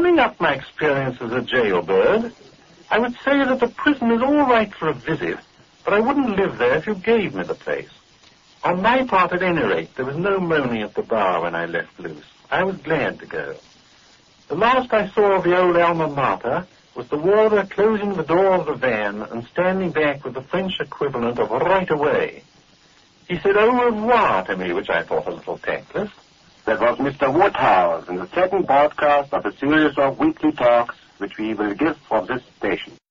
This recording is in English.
summing up my experience as a jailbird, I would say that the prison is all right for a visit, but I wouldn't live there if you gave me the place. On my part, at any rate, there was no moaning at the bar when I left loose. I was glad to go. The last I saw of the old alma mater was the warder closing the door of the van and standing back with the French equivalent of right away. He said au revoir to me, which I thought a little tactless. That was Mr. Woodhouse in the second broadcast of a series of weekly talks which we will give from this station.